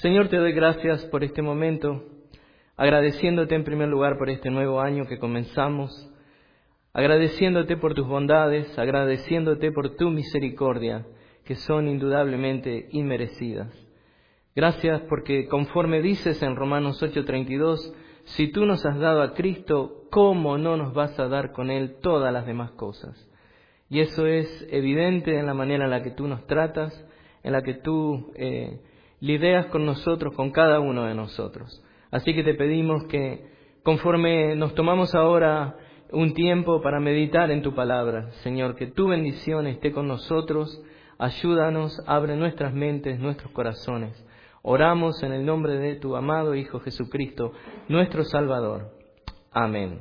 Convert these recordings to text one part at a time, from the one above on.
Señor, te doy gracias por este momento, agradeciéndote en primer lugar por este nuevo año que comenzamos, agradeciéndote por tus bondades, agradeciéndote por tu misericordia, que son indudablemente inmerecidas. Gracias porque conforme dices en Romanos 8:32, si tú nos has dado a Cristo, ¿cómo no nos vas a dar con Él todas las demás cosas? Y eso es evidente en la manera en la que tú nos tratas, en la que tú lidias con nosotros, con cada uno de nosotros. Así que te pedimos que conforme nos tomamos ahora un tiempo para meditar en tu palabra, Señor, que tu bendición esté con nosotros, ayúdanos, abre nuestras mentes, nuestros corazones. Oramos en el nombre de tu amado Hijo Jesucristo, nuestro Salvador. Amén.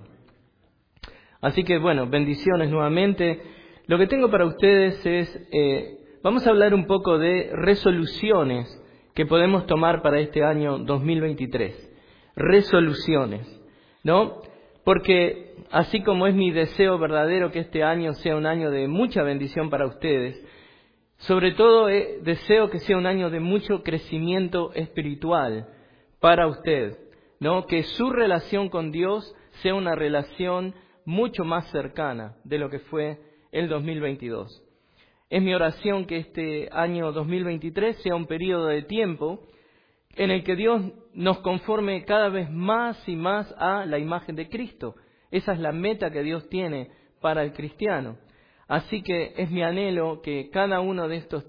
Así que bueno, bendiciones nuevamente. Lo que tengo para ustedes es, vamos a hablar un poco de resoluciones que podemos tomar para este año 2023. Resoluciones, ¿no? Porque así como es mi deseo verdadero que este año sea un año de mucha bendición para ustedes, sobre todo deseo que sea un año de mucho crecimiento espiritual para usted, ¿no? Que su relación con Dios sea una relación mucho más cercana de lo que fue el 2022. Es mi oración que este año 2023 sea un periodo de tiempo en el que Dios nos conforme cada vez más y más a la imagen de Cristo. Esa es la meta que Dios tiene para el cristiano. Así que es mi anhelo que cada uno de estos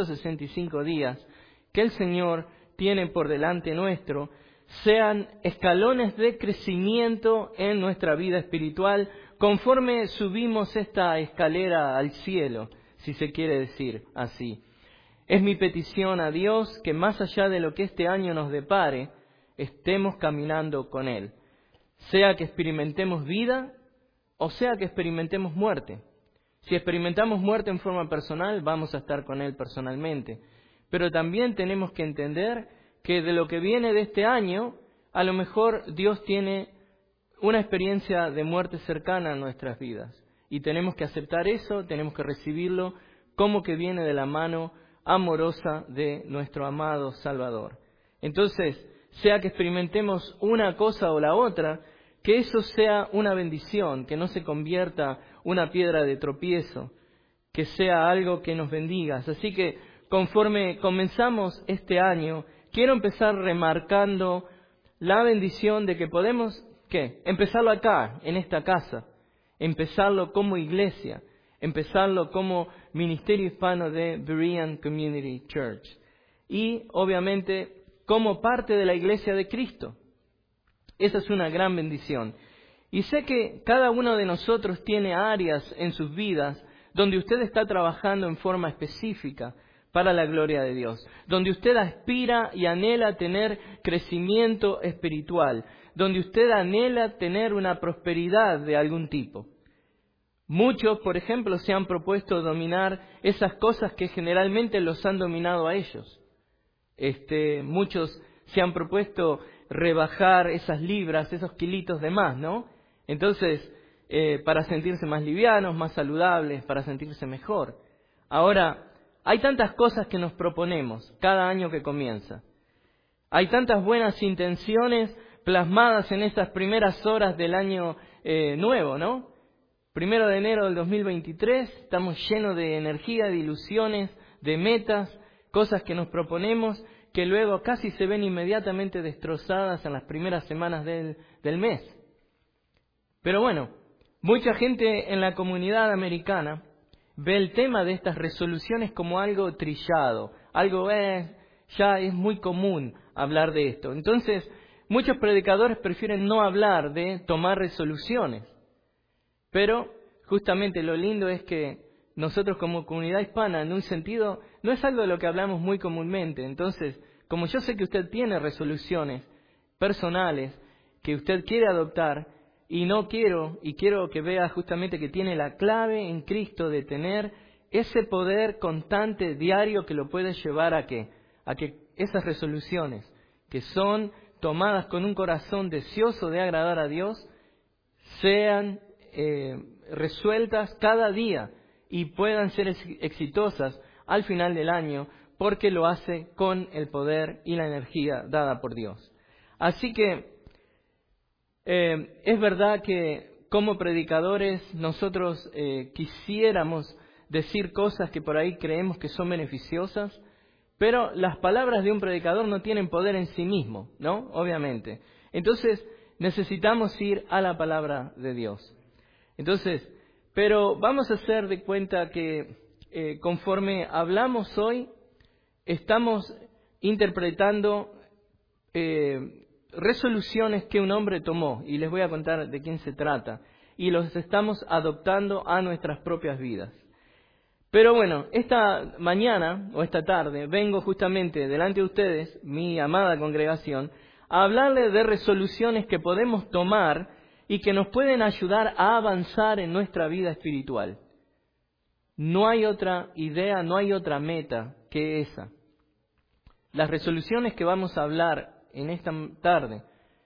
365 días que el Señor tiene por delante nuestro sean escalones de crecimiento en nuestra vida espiritual conforme subimos esta escalera al cielo, si se quiere decir así. Es mi petición a Dios que más allá de lo que este año nos depare, estemos caminando con Él. Sea que experimentemos vida o sea que experimentemos muerte. Si experimentamos muerte en forma personal, vamos a estar con Él personalmente. Pero también tenemos que entender que de lo que viene de este año, a lo mejor Dios tiene una experiencia de muerte cercana en nuestras vidas. Y tenemos que aceptar eso, tenemos que recibirlo como que viene de la mano amorosa de nuestro amado Salvador. Entonces, sea que experimentemos una cosa o la otra, que eso sea una bendición, que no se convierta una piedra de tropiezo, que sea algo que nos bendiga. Así que conforme comenzamos este año, quiero empezar remarcando la bendición de que podemos, ¿qué? Empezarlo acá, en esta casa, empezarlo como iglesia, empezarlo como ministerio hispano de Berean Community Church y obviamente como parte de la iglesia de Cristo. Esa es una gran bendición. Y sé que cada uno de nosotros tiene áreas en sus vidas donde usted está trabajando en forma específica para la gloria de Dios, donde usted aspira y anhela tener crecimiento espiritual, donde usted anhela tener una prosperidad de algún tipo. Muchos, por ejemplo, se han propuesto dominar esas cosas que generalmente los han dominado a ellos. Muchos se han propuesto rebajar esas libras, esos kilitos de más, ¿no? Entonces, para sentirse más livianos, más saludables, para sentirse mejor. Ahora, hay tantas cosas que nos proponemos cada año que comienza. Hay tantas buenas intenciones plasmadas en esas primeras horas del año nuevo, ¿no? 1 de enero del 2023, estamos llenos de energía, de ilusiones, de metas, cosas que nos proponemos que luego casi se ven inmediatamente destrozadas en las primeras semanas del mes. Pero bueno, mucha gente en la comunidad americana ve el tema de estas resoluciones como algo trillado, algo ya es muy común hablar de esto. Entonces, muchos predicadores prefieren no hablar de tomar resoluciones. Pero justamente lo lindo es que nosotros como comunidad hispana, en un sentido, no es algo de lo que hablamos muy comúnmente. Entonces, como yo sé que usted tiene resoluciones personales que usted quiere adoptar, y quiero que vea justamente que tiene la clave en Cristo de tener ese poder constante, diario, que lo puede llevar a que esas resoluciones, que son tomadas con un corazón deseoso de agradar a Dios, sean resueltas cada día y puedan ser exitosas al final del año porque lo hace con el poder y la energía dada por Dios. Así que es verdad que como predicadores nosotros quisiéramos decir cosas que por ahí creemos que son beneficiosas, pero las palabras de un predicador no tienen poder en sí mismo, ¿no? Obviamente. Entonces necesitamos ir a la palabra de Dios. Entonces, pero vamos a hacer de cuenta que conforme hablamos hoy, estamos interpretando resoluciones que un hombre tomó, y les voy a contar de quién se trata, y los estamos adoptando a nuestras propias vidas. Pero bueno, esta mañana o esta tarde vengo justamente delante de ustedes, mi amada congregación, a hablarles de resoluciones que podemos tomar y que nos pueden ayudar a avanzar en nuestra vida espiritual. No hay otra idea, no hay otra meta que esa. Las resoluciones que vamos a hablar en esta tarde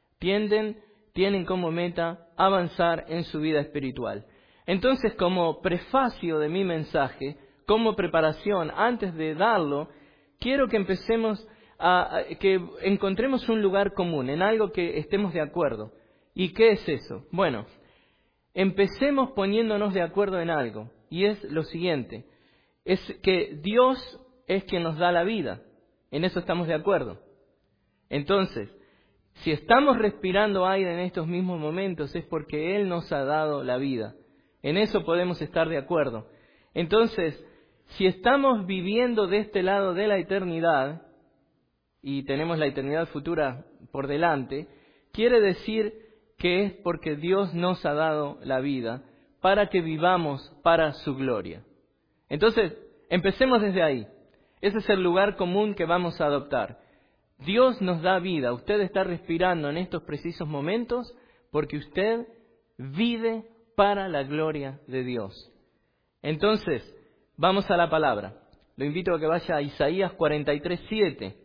tienen como meta avanzar en su vida espiritual. Entonces, como prefacio de mi mensaje, como preparación, antes de darlo, quiero que empecemos que encontremos un lugar común, en algo que estemos de acuerdo. ¿Y qué es eso? Bueno, empecemos poniéndonos de acuerdo en algo, y es lo siguiente, es que Dios es quien nos da la vida. En eso estamos de acuerdo. Entonces, si estamos respirando aire en estos mismos momentos es porque Él nos ha dado la vida. En eso podemos estar de acuerdo. Entonces, si estamos viviendo de este lado de la eternidad, y tenemos la eternidad futura por delante, quiere decir que es porque Dios nos ha dado la vida para que vivamos para su gloria. Entonces, empecemos desde ahí. Ese es el lugar común que vamos a adoptar. Dios nos da vida. Usted está respirando en estos precisos momentos porque usted vive para la gloria de Dios. Entonces, vamos a la palabra. Lo invito a que vaya a Isaías 43:7.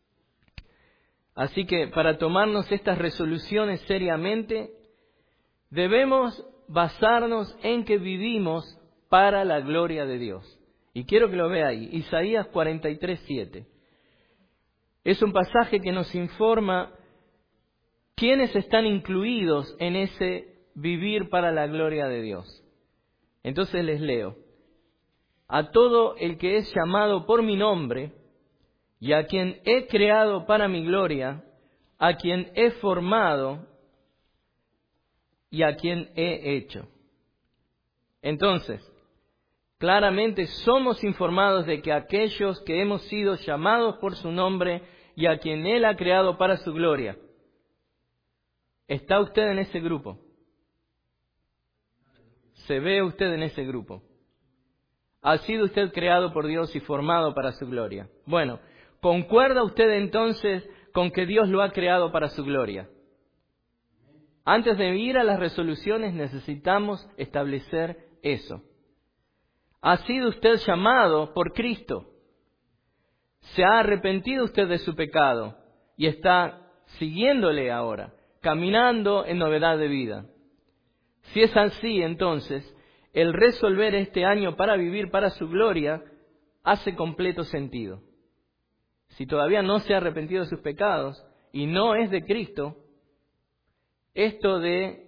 Así que para tomarnos estas resoluciones seriamente, debemos basarnos en que vivimos para la gloria de Dios. Y quiero que lo vea ahí, Isaías 43:7. Es un pasaje que nos informa quiénes están incluidos en ese vivir para la gloria de Dios. Entonces les leo. A todo el que es llamado por mi nombre, y a quien he creado para mi gloria, a quien he formado y a quien he hecho. Entonces, claramente somos informados de que aquellos que hemos sido llamados por su nombre y a quien Él ha creado para su gloria, ¿está usted en ese grupo? ¿Se ve usted en ese grupo? ¿Ha sido usted creado por Dios y formado para su gloria? Bueno, ¿concuerda usted entonces con que Dios lo ha creado para su gloria? Antes de ir a las resoluciones necesitamos establecer eso. ¿Ha sido usted llamado por Cristo? ¿Se ha arrepentido usted de su pecado y está siguiéndole ahora, caminando en novedad de vida? Si es así, entonces, el resolver este año para vivir para su gloria hace completo sentido. Si todavía no se ha arrepentido de sus pecados y no es de Cristo, esto de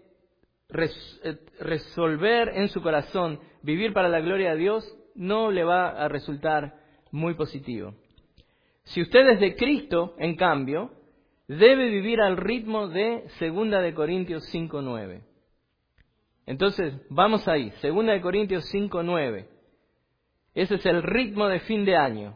resolver en su corazón vivir para la gloria de Dios no le va a resultar muy positivo. Si usted es de Cristo, en cambio, debe vivir al ritmo de 2 Corintios 5:9. Entonces, vamos ahí, 2 Corintios 5:9. Ese es el ritmo de fin de año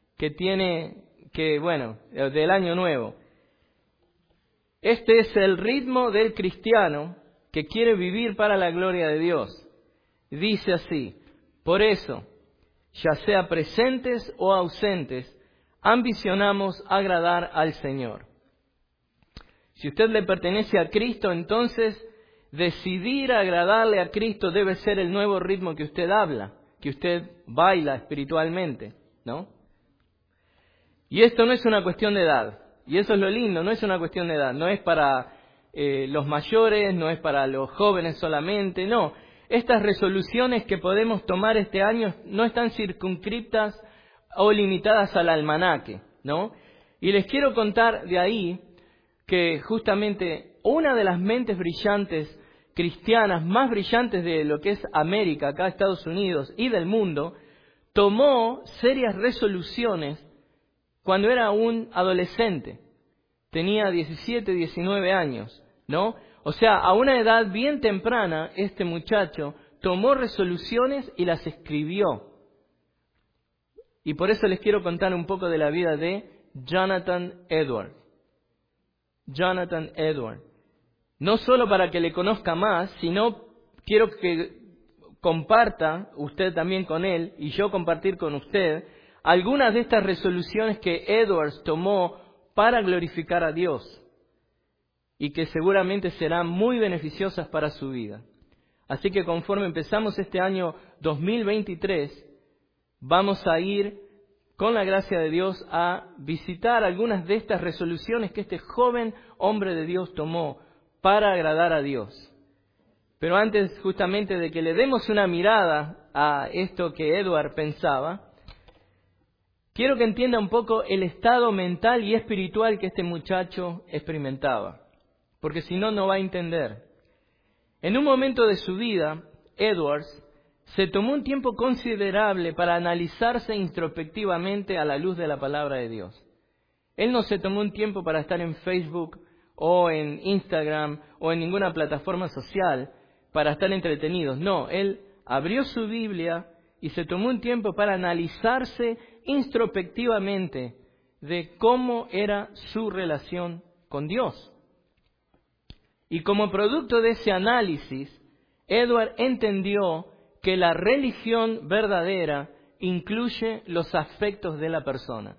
del año nuevo. Este es el ritmo del cristiano que quiere vivir para la gloria de Dios. Dice así: por eso, ya sea presentes o ausentes, ambicionamos agradar al Señor. Si usted le pertenece a Cristo, entonces decidir agradarle a Cristo debe ser el nuevo ritmo que usted habla, que usted baila espiritualmente, ¿no? Y esto no es una cuestión de edad. Y eso es lo lindo, no es una cuestión de edad. No es para los mayores, no es para los jóvenes solamente, no. Estas resoluciones que podemos tomar este año no están circunscritas o limitadas al almanaque, ¿no? Y les quiero contar de ahí que justamente una de las mentes brillantes cristianas, más brillantes de lo que es América, acá Estados Unidos y del mundo, tomó serias resoluciones cuando era un adolescente. Tenía 17, 19 años, ¿no? O sea, a una edad bien temprana, este muchacho tomó resoluciones y las escribió. Y por eso les quiero contar un poco de la vida de Jonathan Edwards. Jonathan Edwards. No solo para que le conozca más, sino quiero que comparta usted también con él y yo compartir con usted algunas de estas resoluciones que Edwards tomó para glorificar a Dios y que seguramente serán muy beneficiosas para su vida. Así que conforme empezamos este año 2023, vamos a ir con la gracia de Dios a visitar algunas de estas resoluciones que este joven hombre de Dios tomó para agradar a Dios. Pero antes justamente de que le demos una mirada a esto que Edward pensaba, quiero que entienda un poco el estado mental y espiritual que este muchacho experimentaba, porque si no, no va a entender. En un momento de su vida, Edwards se tomó un tiempo considerable para analizarse introspectivamente a la luz de la palabra de Dios. Él no se tomó un tiempo para estar en Facebook o en Instagram o en ninguna plataforma social para estar entretenidos. No, él abrió su Biblia y se tomó un tiempo para analizarse introspectivamente de cómo era su relación con Dios. Y como producto de ese análisis, Edward entendió que la religión verdadera incluye los afectos de la persona,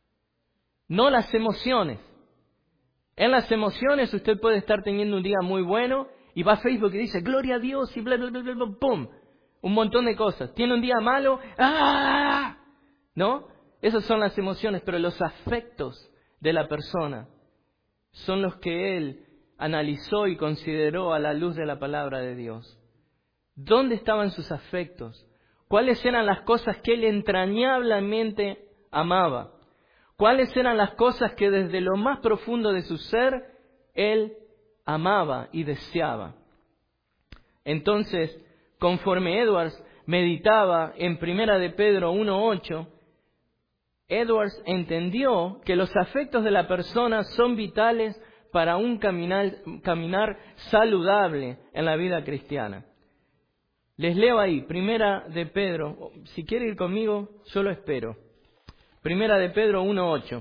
no las emociones. En las emociones usted puede estar teniendo un día muy bueno y va a Facebook y dice, gloria a Dios y bla, bla, bla, bla, bla, ¡pum! Un montón de cosas. Tiene un día malo, ¡ah! ¿No? Esas son las emociones, pero los afectos de la persona son los que él analizó y consideró a la luz de la palabra de Dios. ¿Dónde estaban sus afectos? ¿Cuáles eran las cosas que él entrañablemente amaba? ¿Cuáles eran las cosas que desde lo más profundo de su ser él amaba y deseaba? Entonces, conforme Edwards meditaba en 1 de Pedro 1:8, Edwards entendió que los afectos de la persona son vitales para un caminar saludable en la vida cristiana. Les leo ahí, 1 de Pedro, si quiere ir conmigo, yo lo espero. 1 de Pedro 1:8.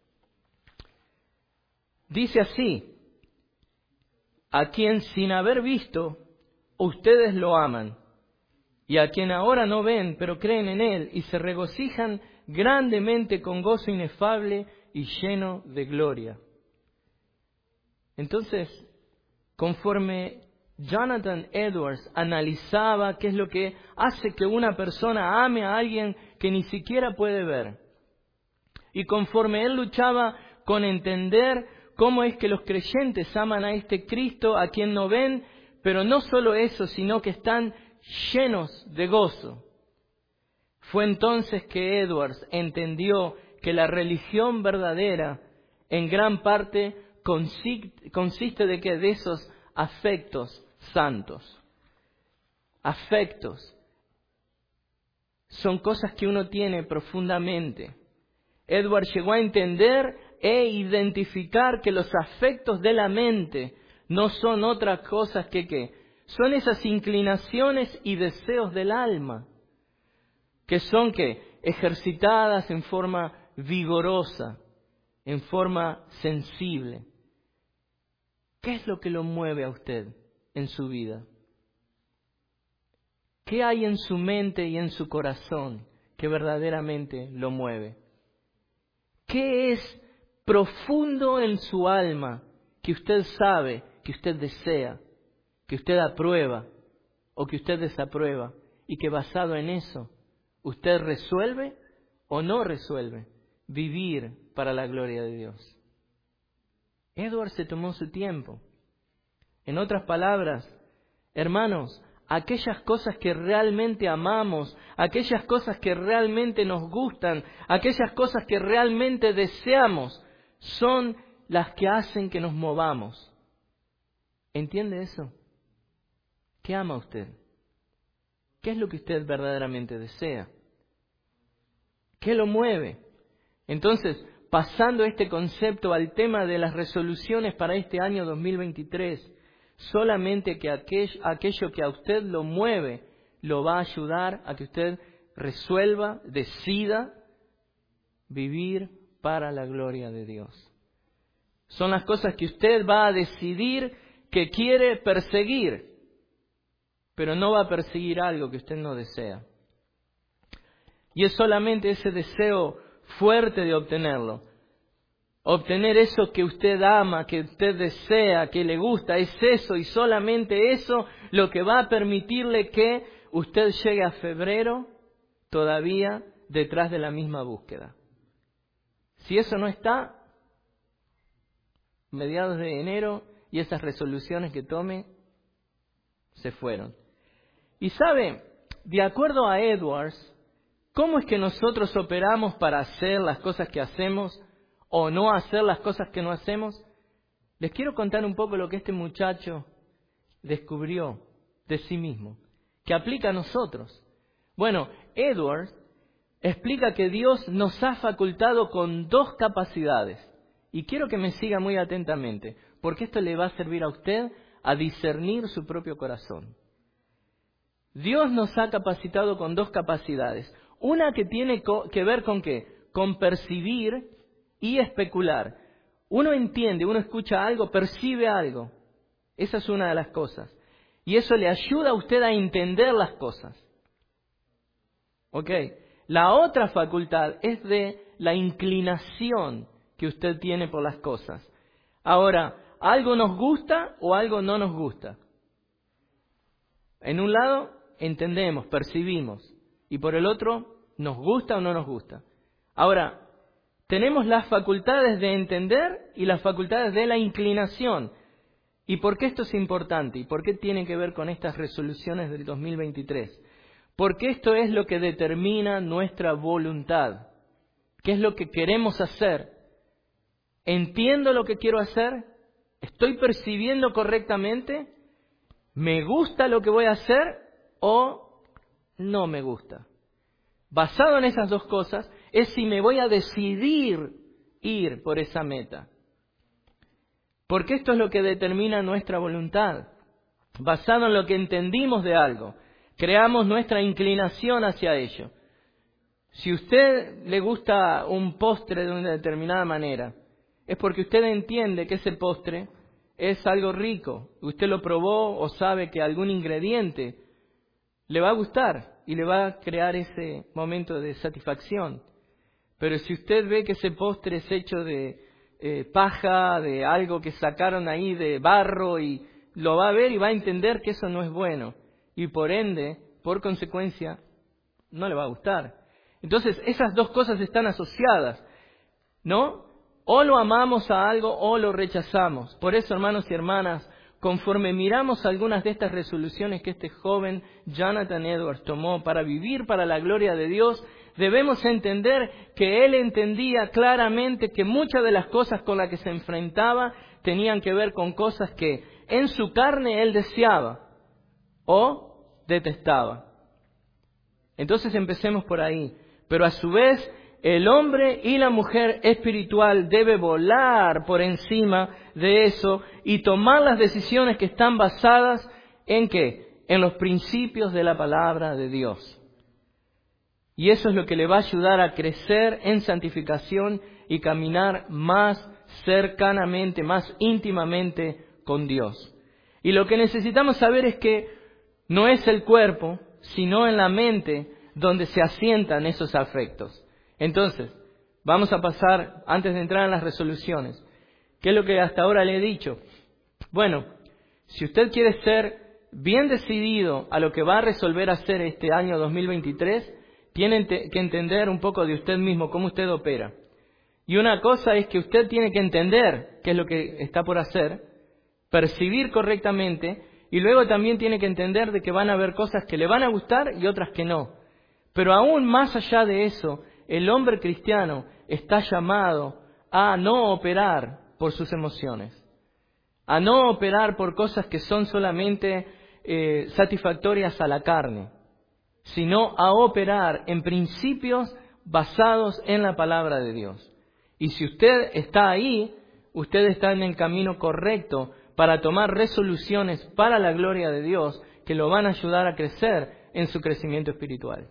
Dice así, a quien sin haber visto, ustedes lo aman, y a quien ahora no ven, pero creen en Él, y se regocijan grandemente con gozo inefable y lleno de gloria. Entonces, conforme Jonathan Edwards analizaba qué es lo que hace que una persona ame a alguien que ni siquiera puede ver, y conforme él luchaba con entender cómo es que los creyentes aman a este Cristo a quien no ven, pero no solo eso, sino que están llenos de gozo. Fue entonces que Edwards entendió que la religión verdadera en gran parte consiste de que de esos afectos santos. Afectos son cosas que uno tiene profundamente. Edwards llegó a entender e identificar que los afectos de la mente no son otras cosas que ¿qué? Son esas inclinaciones y deseos del alma, que son ¿qué? Ejercitadas en forma vigorosa, en forma sensible. ¿Qué es lo que lo mueve a usted en su vida? ¿Qué hay en su mente y en su corazón que verdaderamente lo mueve? ¿Qué es profundo en su alma que usted sabe, que usted desea, que usted aprueba o que usted desaprueba y que basado en eso usted resuelve o no resuelve vivir para la gloria de Dios? Edward se tomó su tiempo. En otras palabras, hermanos, aquellas cosas que realmente amamos, aquellas cosas que realmente nos gustan, aquellas cosas que realmente deseamos, son las que hacen que nos movamos. ¿Entiende eso? ¿Qué ama usted? ¿Qué es lo que usted verdaderamente desea? ¿Qué lo mueve? Entonces, pasando este concepto al tema de las resoluciones para este año 2023, solamente que aquello que a usted lo mueve, lo va a ayudar a que usted resuelva, decida vivir para la gloria de Dios. Son las cosas que usted va a decidir que quiere perseguir, pero no va a perseguir algo que usted no desea. Y es solamente ese deseo fuerte de obtenerlo. Obtener eso que usted ama, que usted desea, que le gusta, es eso y solamente eso lo que va a permitirle que usted llegue a febrero todavía detrás de la misma búsqueda. Si eso no está, mediados de enero y esas resoluciones que tome se fueron. Y sabe, de acuerdo a Edwards, ¿cómo es que nosotros operamos para hacer las cosas que hacemos o no hacer las cosas que no hacemos? Les quiero contar un poco lo que este muchacho descubrió de sí mismo, que aplica a nosotros. Bueno, Edwards explica que Dios nos ha facultado con dos capacidades. Y quiero que me siga muy atentamente, porque esto le va a servir a usted a discernir su propio corazón. Dios nos ha capacitado con dos capacidades. Una que tiene que ver con ¿qué? Con percibir y especular. Uno entiende, uno escucha algo, percibe algo. Esa es una de las cosas. Y eso le ayuda a usted a entender las cosas. ¿Ok? La otra facultad es de la inclinación que usted tiene por las cosas. Ahora, ¿algo nos gusta o algo no nos gusta? En un lado, entendemos, percibimos. Y por el otro, ¿nos gusta o no nos gusta? Ahora, tenemos las facultades de entender y las facultades de la inclinación. ¿Y por qué esto es importante? ¿Y por qué tiene que ver con estas resoluciones del 2023? Porque esto es lo que determina nuestra voluntad. ¿Qué es lo que queremos hacer? ¿Entiendo lo que quiero hacer? ¿Estoy percibiendo correctamente? ¿Me gusta lo que voy a hacer o no me gusta? Basado en esas dos cosas es si me voy a decidir ir por esa meta. Porque esto es lo que determina nuestra voluntad. Basado en lo que entendimos de algo, creamos nuestra inclinación hacia ello. Si a usted le gusta un postre de una determinada manera, es porque usted entiende que ese postre es algo rico. Usted lo probó o sabe que algún ingrediente le va a gustar y le va a crear ese momento de satisfacción. Pero si usted ve que ese postre es hecho de paja, de algo que sacaron ahí de barro, y lo va a ver y va a entender que eso no es bueno. Y por ende, por consecuencia, no le va a gustar. Entonces, esas dos cosas están asociadas, ¿no? O lo amamos a algo o lo rechazamos. Por eso, hermanos y hermanas, conforme miramos algunas de estas resoluciones que este joven Jonathan Edwards tomó para vivir para la gloria de Dios, debemos entender que él entendía claramente que muchas de las cosas con las que se enfrentaba tenían que ver con cosas que en su carne él deseaba o detestaba. Entonces empecemos por ahí. Pero a su vez, el hombre y la mujer espiritual debe volar por encima de eso y tomar las decisiones que están basadas ¿en qué? En los principios de la palabra de Dios. Y eso es lo que le va a ayudar a crecer en santificación y caminar más cercanamente, más íntimamente con Dios. Y lo que necesitamos saber es que no es el cuerpo, sino en la mente donde se asientan esos afectos. Entonces, vamos a pasar, antes de entrar en las resoluciones, ¿qué es lo que hasta ahora le he dicho? Bueno, si usted quiere ser bien decidido a lo que va a resolver hacer este año 2023, tiene que entender un poco de usted mismo, cómo usted opera. Y una cosa es que usted tiene que entender qué es lo que está por hacer, percibir correctamente Y luego también tiene que entender de que van a haber cosas que le van a gustar y otras que no. Pero aún más allá de eso, el hombre cristiano está llamado a no operar por sus emociones, a no operar por cosas que son solamente satisfactorias a la carne, sino a operar en principios basados en la palabra de Dios. Y si usted está ahí, usted está en el camino correcto para tomar resoluciones para la gloria de Dios que lo van a ayudar a crecer en su crecimiento espiritual.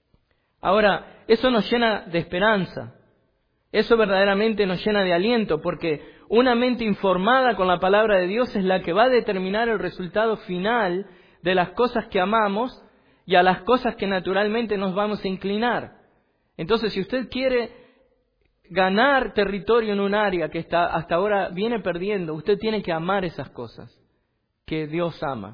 Ahora, eso nos llena de esperanza, eso verdaderamente nos llena de aliento, porque una mente informada con la palabra de Dios es la que va a determinar el resultado final de las cosas que amamos y a las cosas que naturalmente nos vamos a inclinar. Entonces, si usted quiere ganar territorio en un área que hasta ahora viene perdiendo, usted tiene que amar esas cosas que Dios ama.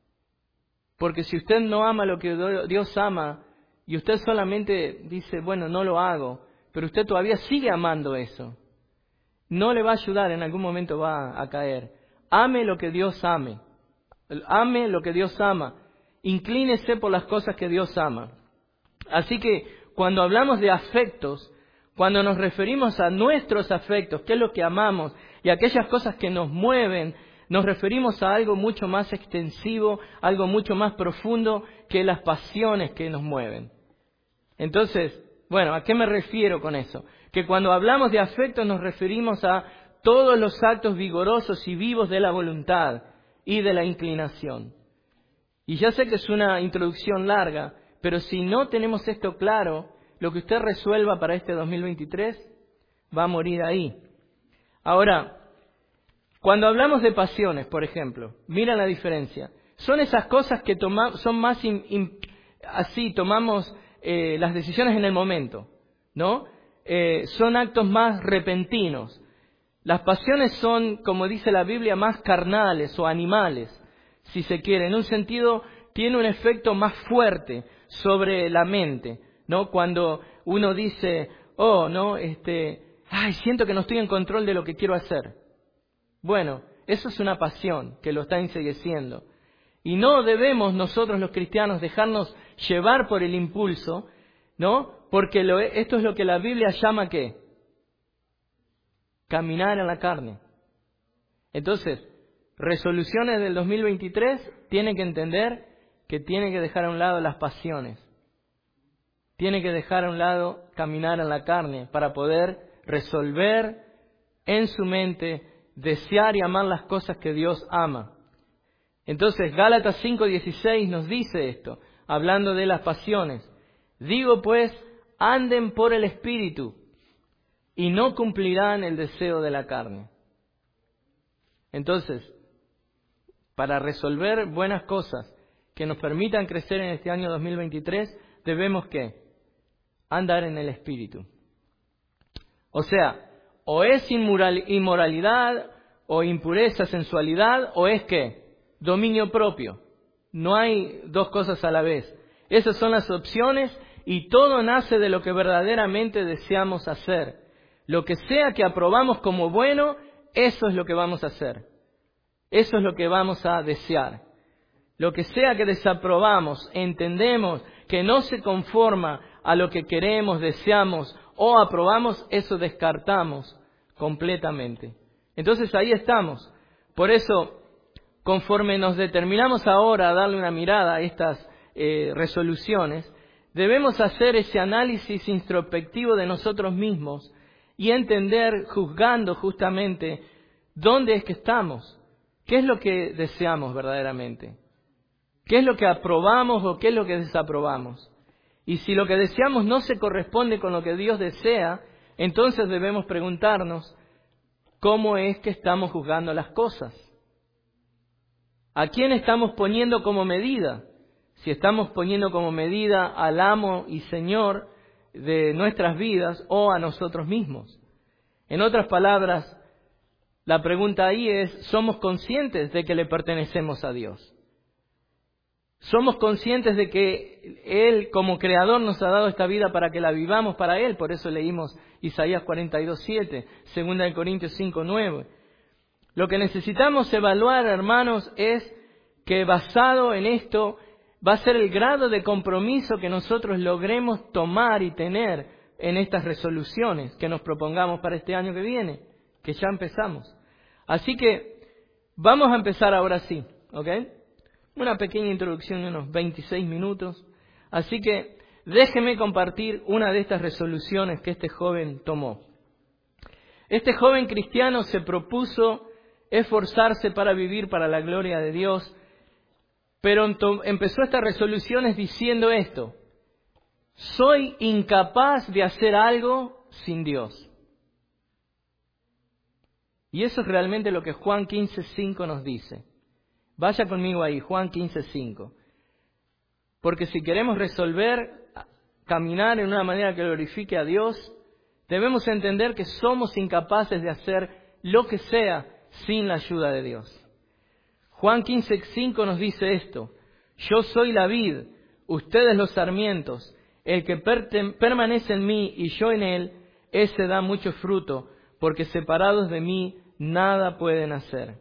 Porque si usted no ama lo que Dios ama, y usted solamente dice, bueno, no lo hago, pero usted todavía sigue amando eso, no le va a ayudar, en algún momento va a caer. Ame lo que Dios ame. Ame lo que Dios ama. Inclínese por las cosas que Dios ama. Así que cuando hablamos de afectos, cuando nos referimos a nuestros afectos, qué es lo que amamos, y aquellas cosas que nos mueven, nos referimos a algo mucho más extensivo, algo mucho más profundo que las pasiones que nos mueven. Entonces, bueno, ¿a qué me refiero con eso? Que cuando hablamos de afectos nos referimos a todos los actos vigorosos y vivos de la voluntad y de la inclinación. Y ya sé que es una introducción larga, pero si no tenemos esto claro, lo que usted resuelva para este 2023 va a morir ahí. Ahora, cuando hablamos de pasiones, por ejemplo, mira la diferencia. Son esas cosas que son más así, tomamos las decisiones en el momento, ¿no? Son actos más repentinos. Las pasiones son, como dice la Biblia, más carnales o animales, si se quiere. En un sentido, tiene un efecto más fuerte sobre la mente, ¿no? Cuando uno dice, siento que no estoy en control de lo que quiero hacer. Bueno, eso es una pasión que lo está encegueciendo. Y no debemos nosotros los cristianos dejarnos llevar por el impulso, ¿no? Porque esto es lo que la Biblia llama ¿qué? Caminar en la carne. Entonces, resoluciones del 2023 tienen que entender que tienen que dejar a un lado las pasiones. Tiene que dejar a un lado caminar en la carne para poder resolver en su mente, desear y amar las cosas que Dios ama. Entonces, Gálatas 5:16 nos dice esto, hablando de las pasiones. Digo pues, anden por el Espíritu y no cumplirán el deseo de la carne. Entonces, para resolver buenas cosas que nos permitan crecer en este año 2023, debemos ¿qué? Andar en el Espíritu. O sea, o es inmoralidad, o impureza, sensualidad, o es ¿qué? Dominio propio. No hay dos cosas a la vez. Esas son las opciones y todo nace de lo que verdaderamente deseamos hacer. Lo que sea que aprobamos como bueno, eso es lo que vamos a hacer. Eso es lo que vamos a desear. Lo que sea que desaprobamos, entendemos que no se conforma a lo que queremos, deseamos o aprobamos, eso descartamos completamente. Entonces ahí estamos. Por eso, conforme nos determinamos ahora a darle una mirada a estas resoluciones, debemos hacer ese análisis introspectivo de nosotros mismos y entender, juzgando justamente, dónde es que estamos, qué es lo que deseamos verdaderamente, qué es lo que aprobamos o qué es lo que desaprobamos. Y si lo que deseamos no se corresponde con lo que Dios desea, entonces debemos preguntarnos, ¿cómo es que estamos juzgando las cosas? ¿A quién estamos poniendo como medida? Si estamos poniendo como medida al amo y Señor de nuestras vidas o a nosotros mismos. En otras palabras, la pregunta ahí es, ¿somos conscientes de que le pertenecemos a Dios? ¿Somos conscientes de que Él como Creador nos ha dado esta vida para que la vivamos para Él? Por eso leímos Isaías 42:7, 2 Corintios 5:9. Lo que necesitamos evaluar, hermanos, es que basado en esto va a ser el grado de compromiso que nosotros logremos tomar y tener en estas resoluciones que nos propongamos para este año que viene, que ya empezamos. Así que vamos a empezar ahora sí, ¿ok? Una pequeña introducción de unos 26 minutos. Así que déjeme compartir una de estas resoluciones que este joven tomó. Este joven cristiano se propuso esforzarse para vivir para la gloria de Dios, pero empezó estas resoluciones diciendo esto: soy incapaz de hacer algo sin Dios. Y eso es realmente lo que Juan 15:5 nos dice. Vaya conmigo ahí, Juan 15:5. Porque si queremos caminar en una manera que glorifique a Dios, debemos entender que somos incapaces de hacer lo que sea sin la ayuda de Dios. Juan 15:5 nos dice esto: yo soy la vid, ustedes los sarmientos. El que permanece en mí y yo en él, ese da mucho fruto, porque separados de mí nada pueden hacer.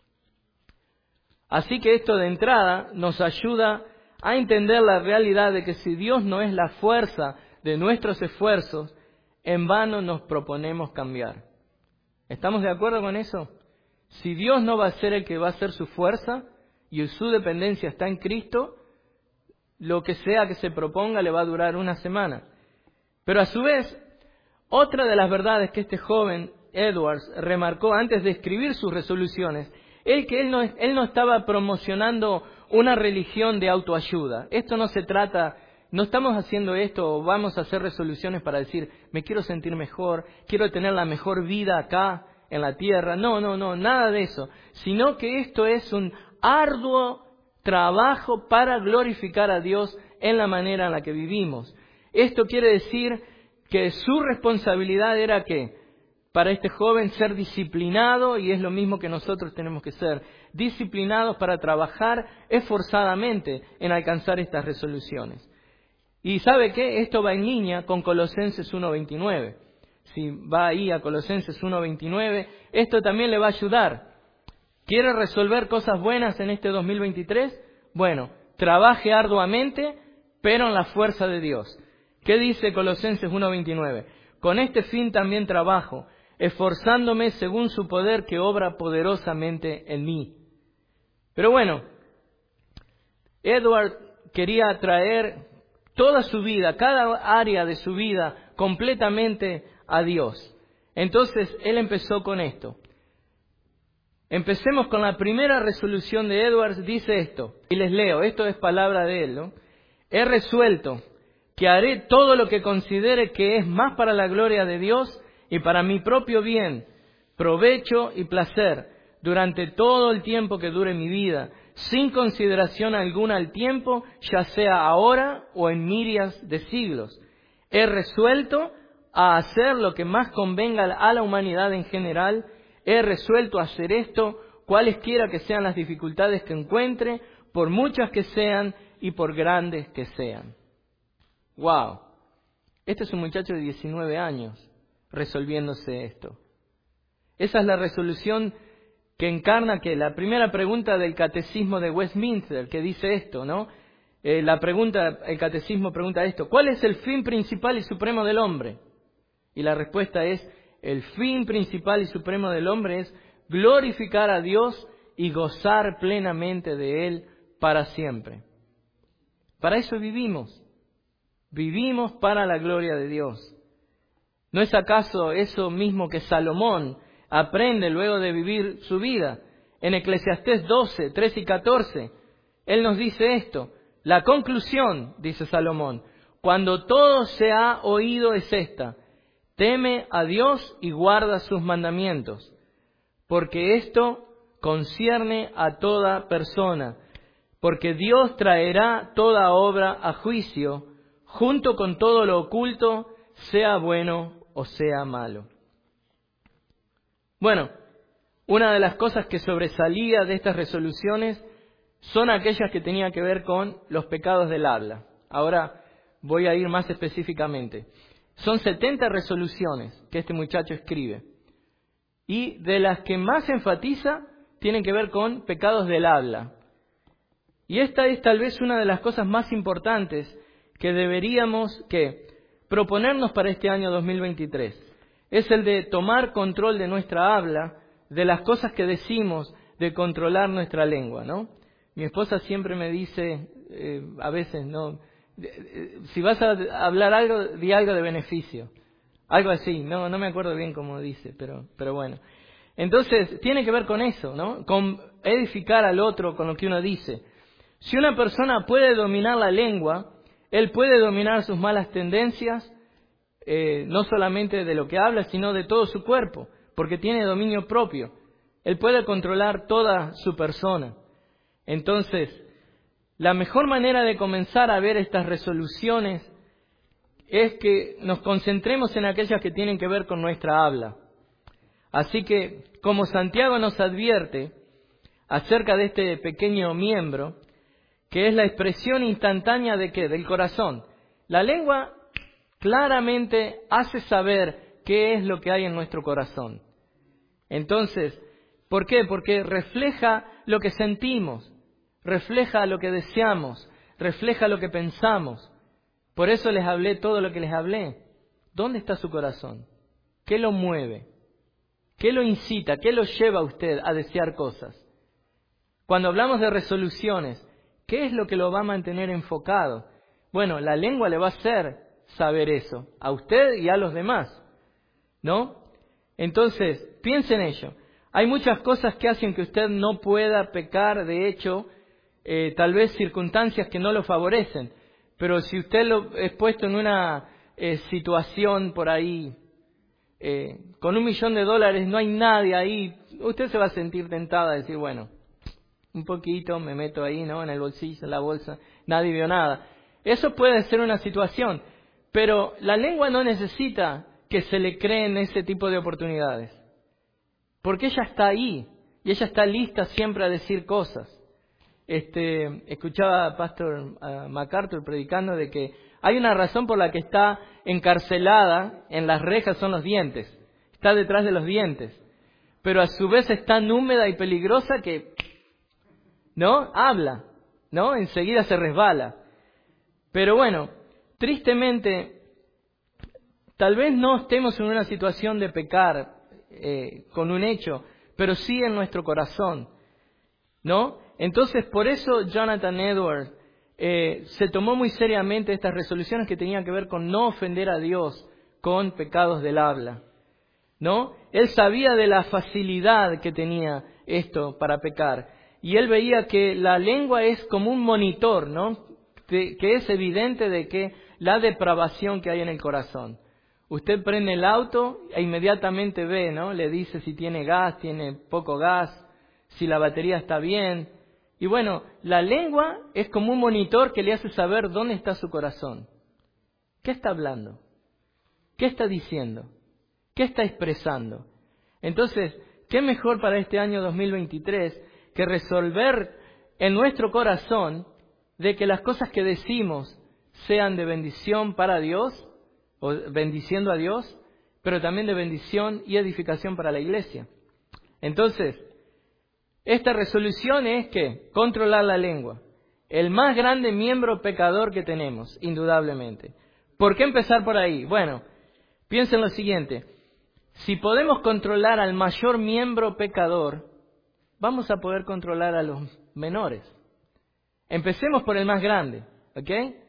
Así que esto de entrada nos ayuda a entender la realidad de que si Dios no es la fuerza de nuestros esfuerzos, en vano nos proponemos cambiar. ¿Estamos de acuerdo con eso? Si Dios no va a ser el que va a ser su fuerza y su dependencia está en Cristo, lo que sea que se proponga le va a durar una semana. Pero a su vez, otra de las verdades que este joven Edwards remarcó antes de escribir sus resoluciones es que él no estaba promocionando una religión de autoayuda. Esto no se trata, no estamos haciendo esto o vamos a hacer resoluciones para decir, me quiero sentir mejor, quiero tener la mejor vida acá en la tierra. No, nada de eso. Sino que esto es un arduo trabajo para glorificar a Dios en la manera en la que vivimos. Esto quiere decir que su responsabilidad era que para este joven ser disciplinado, y es lo mismo que nosotros tenemos que ser, disciplinados para trabajar esforzadamente en alcanzar estas resoluciones. Y ¿sabe qué? Esto va en línea con Colosenses 1:29. Si va ahí a Colosenses 1:29, esto también le va a ayudar. ¿Quiere resolver cosas buenas en este 2023? Bueno, trabaje arduamente, pero en la fuerza de Dios. ¿Qué dice Colosenses 1:29? Con este fin también trabajo, esforzándome según su poder que obra poderosamente en mí. Pero bueno, Edward quería traer toda su vida, cada área de su vida, completamente a Dios. Entonces, él empezó con esto. Empecemos con la primera resolución de Edwards, dice esto, y les leo, esto es palabra de él, ¿no? He resuelto que haré todo lo que considere que es más para la gloria de Dios y para mi propio bien, provecho y placer, durante todo el tiempo que dure mi vida, sin consideración alguna al tiempo, ya sea ahora o en mirias de siglos. He resuelto a hacer lo que más convenga a la humanidad en general. He resuelto a hacer esto, cualesquiera que sean las dificultades que encuentre, por muchas que sean y por grandes que sean. ¡Wow! Este es un muchacho de 19 años resolviéndose esto. Esa es la resolución que encarna que la primera pregunta del catecismo de Westminster, que dice esto, ¿no? El catecismo pregunta esto: ¿cuál es el fin principal y supremo del hombre? Y la respuesta es: el fin principal y supremo del hombre es glorificar a Dios y gozar plenamente de Él para siempre. Para eso vivimos. Vivimos para la gloria de Dios. ¿No es acaso eso mismo que Salomón aprende luego de vivir su vida? En Eclesiastés 12, 13 y 14, él nos dice esto. La conclusión, dice Salomón, cuando todo se ha oído es esta: teme a Dios y guarda sus mandamientos, porque esto concierne a toda persona, porque Dios traerá toda obra a juicio, junto con todo lo oculto, sea bueno o sea malo. Bueno, una de las cosas que sobresalía de estas resoluciones son aquellas que tenían que ver con los pecados del habla. Ahora voy a ir más específicamente. Son 70 resoluciones que este muchacho escribe. Y de las que más enfatiza tienen que ver con pecados del habla. Y esta es tal vez una de las cosas más importantes que deberíamos proponernos para este año 2023. Es el de tomar control de nuestra habla, de las cosas que decimos, de controlar nuestra lengua, ¿no? Mi esposa siempre me dice, a veces, ¿no? Si vas a hablar algo, di algo de beneficio. Algo así, no me acuerdo bien cómo dice, pero bueno. Entonces, tiene que ver con eso, ¿no? Con edificar al otro con lo que uno dice. Si una persona puede dominar la lengua, él puede dominar sus malas tendencias, no solamente de lo que habla, sino de todo su cuerpo, porque tiene dominio propio. Él puede controlar toda su persona. Entonces, la mejor manera de comenzar a ver estas resoluciones es que nos concentremos en aquellas que tienen que ver con nuestra habla. Así que, como Santiago nos advierte acerca de este pequeño miembro, que es la expresión instantánea de ¿qué? Del corazón. La lengua claramente hace saber qué es lo que hay en nuestro corazón. Entonces, ¿por qué? Porque refleja lo que sentimos, refleja lo que deseamos, refleja lo que pensamos. Por eso les hablé todo lo que les hablé. ¿Dónde está su corazón? ¿Qué lo mueve? ¿Qué lo incita? ¿Qué lo lleva a usted a desear cosas? Cuando hablamos de resoluciones, ¿qué es lo que lo va a mantener enfocado? Bueno, la lengua le va a hacer saber eso, a usted y a los demás, ¿no? Entonces, piense en ello. Hay muchas cosas que hacen que usted no pueda pecar, de hecho, tal vez circunstancias que no lo favorecen. Pero si usted lo es puesto en una situación por ahí, con $1.000.000, no hay nadie ahí, usted se va a sentir tentada a decir, bueno, un poquito me meto ahí, ¿no? En el bolsillo, en la bolsa, nadie vio nada. Eso puede ser una situación, pero la lengua no necesita que se le creen ese tipo de oportunidades. Porque ella está ahí y ella está lista siempre a decir cosas. Escuchaba a Pastor MacArthur predicando de que hay una razón por la que está encarcelada en las rejas, son los dientes. Está detrás de los dientes. Pero a su vez es tan húmeda y peligrosa que, ¿no? Habla, ¿no? Enseguida se resbala. Pero bueno, tristemente, tal vez no estemos en una situación de pecar con un hecho, pero sí en nuestro corazón, ¿no? Entonces, por eso Jonathan Edwards se tomó muy seriamente estas resoluciones que tenían que ver con no ofender a Dios con pecados del habla, ¿no? Él sabía de la facilidad que tenía esto para pecar. Y él veía que la lengua es como un monitor, ¿no? Que es evidente de que la depravación que hay en el corazón. Usted prende el auto e inmediatamente ve, ¿no? Le dice si tiene gas, tiene poco gas, si la batería está bien. Y bueno, la lengua es como un monitor que le hace saber dónde está su corazón. ¿Qué está hablando? ¿Qué está diciendo? ¿Qué está expresando? Entonces, ¿qué mejor para este año 2023 que resolver en nuestro corazón de que las cosas que decimos sean de bendición para Dios, o bendiciendo a Dios, pero también de bendición y edificación para la iglesia? Entonces, esta resolución es que controlar la lengua, el más grande miembro pecador que tenemos, indudablemente. ¿Por qué empezar por ahí? Bueno, piensen lo siguiente. Si podemos controlar al mayor miembro pecador, vamos a poder controlar a los menores. Empecemos por el más grande, ¿ok?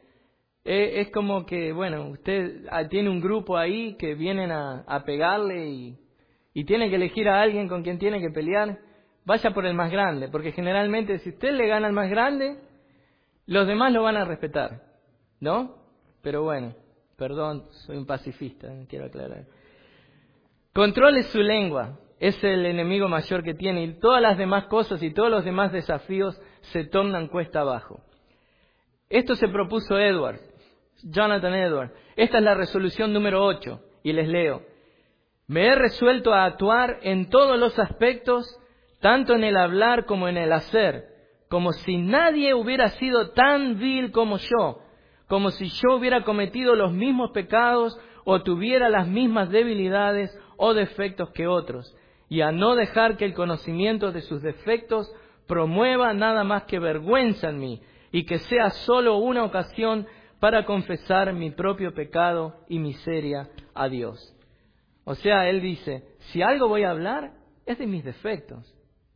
Es como que, bueno, usted tiene un grupo ahí que vienen a pegarle y tiene que elegir a alguien con quien tiene que pelear. Vaya por el más grande, porque generalmente si usted le gana al más grande, los demás lo van a respetar, ¿no? Pero bueno, perdón, soy un pacifista, quiero aclarar. Controle su lengua, es el enemigo mayor que tiene, y todas las demás cosas y todos los demás desafíos se tornan cuesta abajo. Esto se propuso Jonathan Edwards. Esta es la resolución número 8, y les leo. Me he resuelto a actuar en todos los aspectos, tanto en el hablar como en el hacer, como si nadie hubiera sido tan vil como yo, como si yo hubiera cometido los mismos pecados o tuviera las mismas debilidades o defectos que otros, y a no dejar que el conocimiento de sus defectos promueva nada más que vergüenza en mí y que sea solo una ocasión para confesar mi propio pecado y miseria a Dios. O sea, él dice, si algo voy a hablar, es de mis defectos,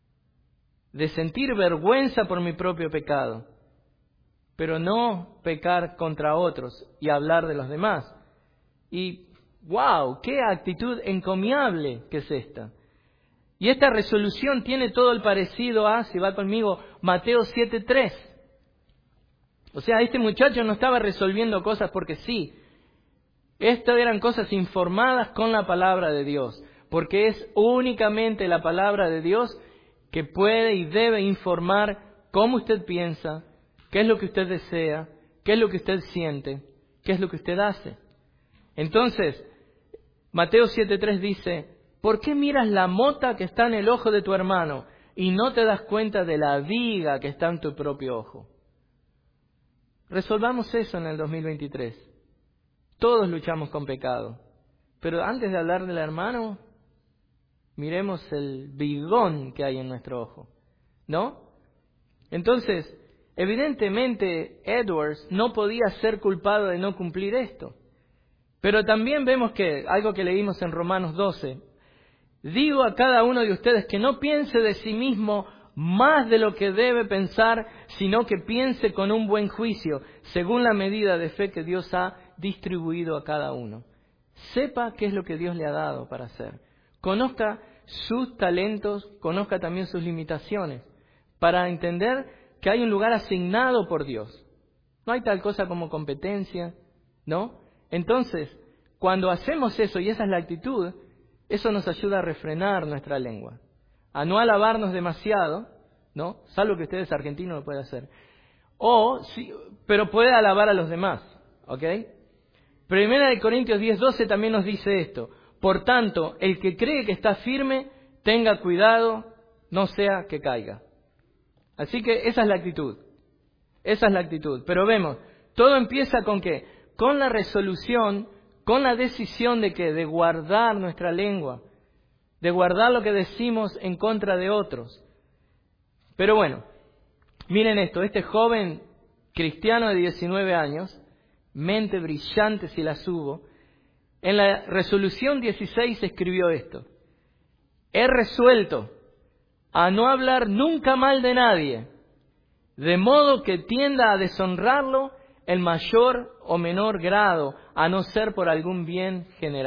de sentir vergüenza por mi propio pecado, pero no pecar contra otros y hablar de los demás. Y, ¡wow!, qué actitud encomiable que es esta. Y esta resolución tiene todo el parecido a, si va conmigo, Mateo 7:3. O sea, este muchacho no estaba resolviendo cosas porque sí. Estas eran cosas informadas con la palabra de Dios, porque es únicamente la palabra de Dios que puede y debe informar cómo usted piensa, qué es lo que usted desea, qué es lo que usted siente, qué es lo que usted hace. Entonces, Mateo 7:3 dice, ¿por qué miras la mota que está en el ojo de tu hermano y no te das cuenta de la viga que está en tu propio ojo? Resolvamos eso en el 2023. Todos luchamos con pecado. Pero antes de hablar del hermano, miremos el vigón que hay en nuestro ojo, ¿no? Entonces, evidentemente, Edwards no podía ser culpado de no cumplir esto. Pero también vemos que, algo que leímos en Romanos 12, digo a cada uno de ustedes que no piense de sí mismo más de lo que debe pensar, sino que piense con un buen juicio, según la medida de fe que Dios ha distribuido a cada uno. Sepa qué es lo que Dios le ha dado para hacer. Conozca sus talentos, conozca también sus limitaciones, para entender que hay un lugar asignado por Dios. No hay tal cosa como competencia, ¿no? Entonces, cuando hacemos eso, y esa es la actitud, eso nos ayuda a refrenar nuestra lengua, a no alabarnos demasiado, ¿no? Salvo que ustedes argentinos lo pueden hacer. Sí, pero puede alabar a los demás, ¿ok? Primera de Corintios 10:12 también nos dice esto. Por tanto, el que cree que está firme, tenga cuidado, no sea que caiga. Así que esa es la actitud. Esa es la actitud. Pero vemos, todo empieza con ¿qué? Con la resolución, con la decisión de guardar nuestra lengua, de guardar lo que decimos en contra de otros. Pero bueno, miren esto, este joven cristiano de 19 años, mente brillante si las hubo, en la resolución 16 escribió esto: he resuelto a no hablar nunca mal de nadie, de modo que tienda a deshonrarlo en mayor o menor grado, a no ser por algún bien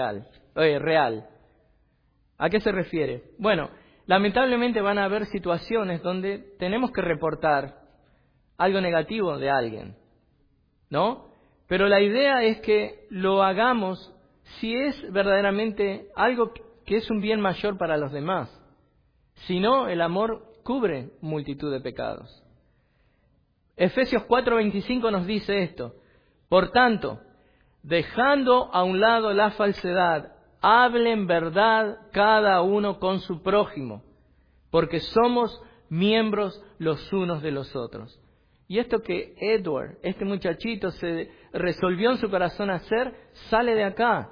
real. ¿A qué se refiere? Bueno, lamentablemente van a haber situaciones donde tenemos que reportar algo negativo de alguien, ¿no? Pero la idea es que lo hagamos si es verdaderamente algo que es un bien mayor para los demás. Si no, el amor cubre multitud de pecados. Efesios 4:25 nos dice esto: por tanto, dejando a un lado la falsedad, hablen verdad cada uno con su prójimo, porque somos miembros los unos de los otros. Y esto que Edward, este muchachito, se resolvió en su corazón hacer, sale de acá.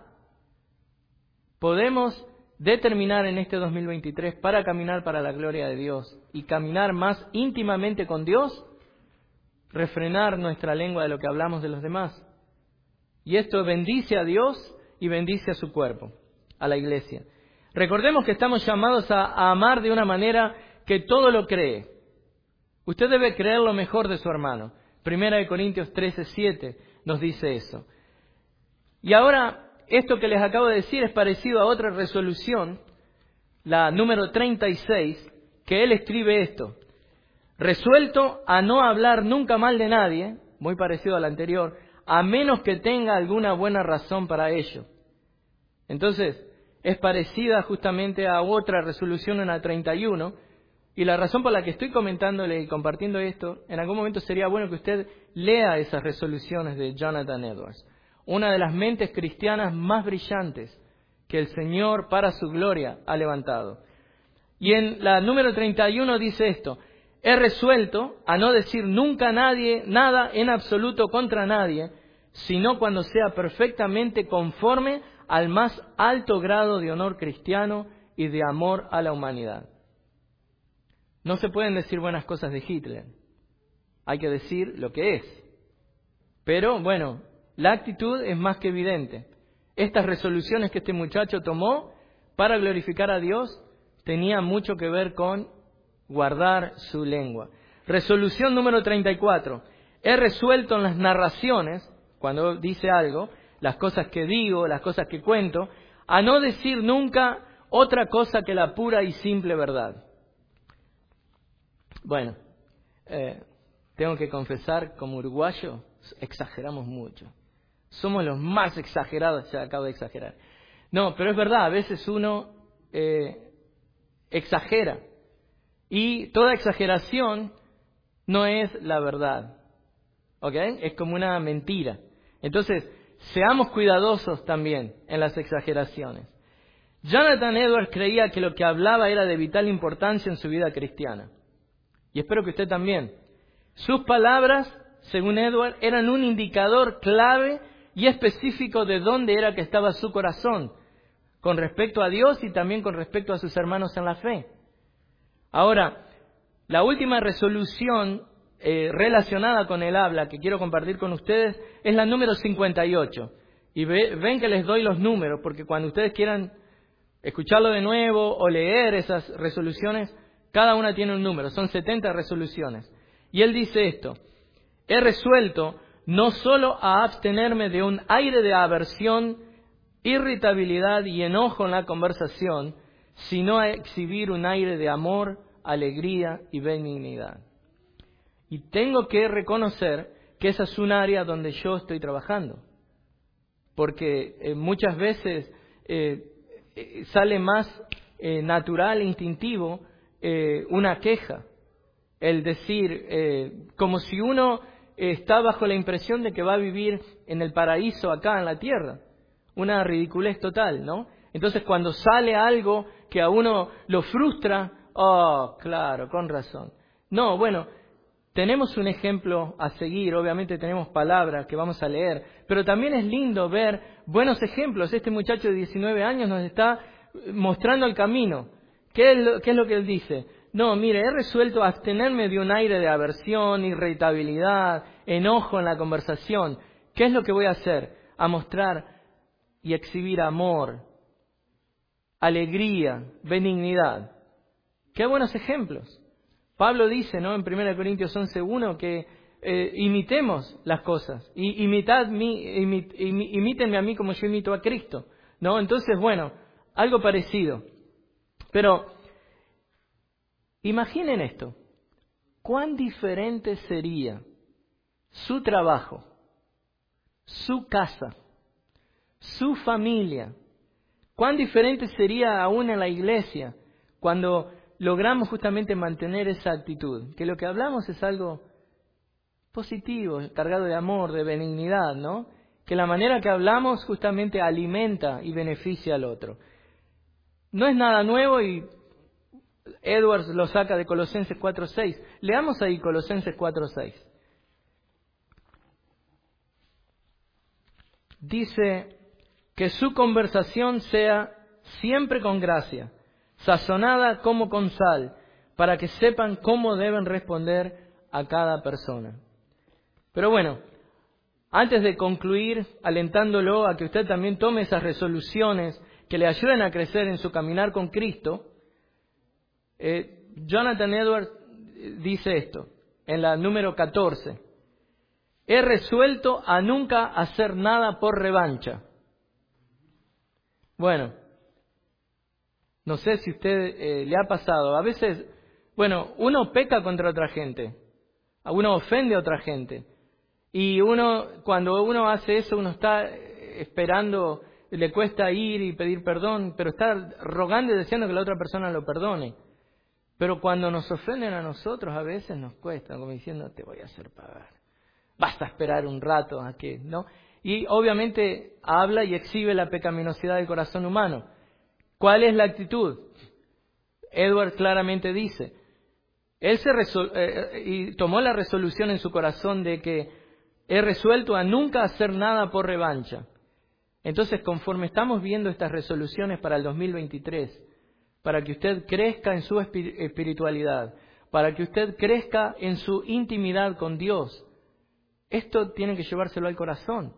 Podemos determinar en este 2023 para caminar para la gloria de Dios y caminar más íntimamente con Dios, refrenar nuestra lengua de lo que hablamos de los demás. Y esto bendice a Dios y bendice a su cuerpo, a la iglesia. Recordemos que estamos llamados a amar de una manera que todo lo cree. Usted debe creer lo mejor de su hermano. Primera de Corintios 13:7 nos dice eso. Y ahora, esto que les acabo de decir es parecido a otra resolución, la número 36, que él escribe esto: resuelto a no hablar nunca mal de nadie, muy parecido a la anterior, a menos que tenga alguna buena razón para ello. Entonces, es parecida justamente a otra resolución en la 31, y la razón por la que estoy comentándole y compartiendo esto, en algún momento sería bueno que usted lea esas resoluciones de Jonathan Edwards, una de las mentes cristianas más brillantes que el Señor para su gloria ha levantado. Y en la número 31 dice esto: he resuelto a no decir nunca nada en absoluto contra nadie, sino cuando sea perfectamente conforme al más alto grado de honor cristiano y de amor a la humanidad. no se pueden decir buenas cosas de Hitler. Hay que decir lo que es. Pero, bueno, la actitud es más que evidente. Estas resoluciones que este muchacho tomó para glorificar a Dios tenían mucho que ver con guardar su lengua. Resolución número 34. He resuelto en las narraciones, cuando dice algo, las cosas que digo, las cosas que cuento, a no decir nunca otra cosa que la pura y simple verdad. Bueno, tengo que confesar, como uruguayo, exageramos mucho. Somos los más exagerados, ya acabo de exagerar. No, pero es verdad, a veces uno exagera. Y toda exageración no es la verdad. ¿Ok? Es como una mentira. Entonces, seamos cuidadosos también en las exageraciones. Jonathan Edwards creía que lo que hablaba era de vital importancia en su vida cristiana. Y espero que usted también. Sus palabras, según Edwards, eran un indicador clave y específico de dónde era que estaba su corazón, con respecto a Dios y también con respecto a sus hermanos en la fe. Ahora, la última resolución relacionada con el habla que quiero compartir con ustedes es la número 58. Y ven que les doy los números, porque cuando ustedes quieran escucharlo de nuevo o leer esas resoluciones, cada una tiene un número, son 70 resoluciones. Y él dice esto: he resuelto no solo a abstenerme de un aire de aversión, irritabilidad y enojo en la conversación, sino a exhibir un aire de amor, alegría y benignidad. Y tengo que reconocer que esa es un área donde yo estoy trabajando. Porque muchas veces sale más natural, instintivo, una queja. El decir, como si uno está bajo la impresión de que va a vivir en el paraíso acá en la tierra. Una ridiculez total, ¿no? Entonces cuando sale algo que a uno lo frustra, oh, claro, con razón. No, bueno, tenemos un ejemplo a seguir, obviamente tenemos palabras que vamos a leer, pero también es lindo ver buenos ejemplos. Este muchacho de 19 años nos está mostrando el camino. ¿Qué es lo que él dice? No, mire, he resuelto abstenerme de un aire de aversión, irritabilidad, enojo en la conversación. ¿Qué es lo que voy a hacer? A mostrar y exhibir amor, alegría, benignidad. ¡Qué buenos ejemplos! Pablo dice, ¿no?, en 1 Corintios 11:1 que imitemos las cosas. Imítenme a mí como yo imito a Cristo, ¿no? Entonces, bueno, algo parecido. Pero imaginen esto. ¿Cuán diferente sería su trabajo, su casa, su familia? ¿Cuán diferente sería aún en la iglesia cuando logramos justamente mantener esa actitud? Que lo que hablamos es algo positivo, cargado de amor, de benignidad, ¿no? Que la manera que hablamos justamente alimenta y beneficia al otro. No es nada nuevo y Edwards lo saca de Colosenses 4:6. Leamos ahí Colosenses 4:6. Dice que su conversación sea siempre con gracia, sazonada como con sal, para que sepan cómo deben responder a cada persona. Pero bueno, antes de concluir, alentándolo a que usted también tome esas resoluciones que le ayuden a crecer en su caminar con Cristo, Jonathan Edwards dice esto, en la número 14. He resuelto a nunca hacer nada por revancha. Bueno, no sé si a usted le ha pasado. A veces, bueno, uno peca contra otra gente. Uno ofende a otra gente. Y cuando uno hace eso, uno está esperando, le cuesta ir y pedir perdón, pero está rogando y deseando que la otra persona lo perdone. Pero cuando nos ofenden a nosotros, a veces nos cuesta, como diciendo, te voy a hacer pagar. Basta esperar un rato a que, ¿no? Y obviamente habla y exhibe la pecaminosidad del corazón humano. ¿Cuál es la actitud? Edward claramente dice, él y tomó la resolución en su corazón de que he resuelto a nunca hacer nada por revancha. Entonces, conforme estamos viendo estas resoluciones para el 2023, para que usted crezca en su espiritualidad, para que usted crezca en su intimidad con Dios. Esto tiene que llevárselo al corazón.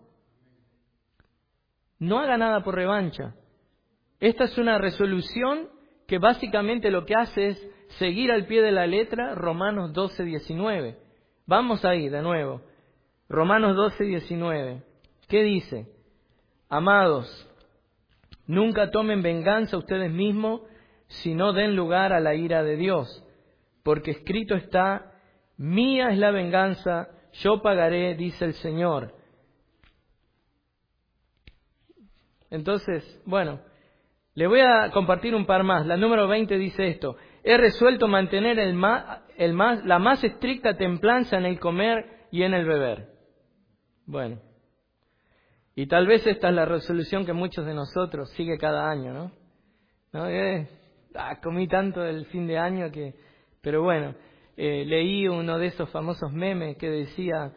No haga nada por revancha. Esta es una resolución que básicamente lo que hace es seguir al pie de la letra Romanos 12:19. Vamos ahí de nuevo. Romanos 12:19. ¿Qué dice? Amados, nunca tomen venganza ustedes mismos, sino den lugar a la ira de Dios. Porque escrito está, mía es la venganza, yo pagaré, dice el Señor. Entonces, bueno, le voy a compartir un par más. La número 20 dice esto: he resuelto mantener la más estricta templanza en el comer y en el beber. Bueno, y tal vez esta es la resolución que muchos de nosotros sigue cada año, ¿no? Comí tanto del fin de año que... Pero bueno, leí uno de esos famosos memes que decía,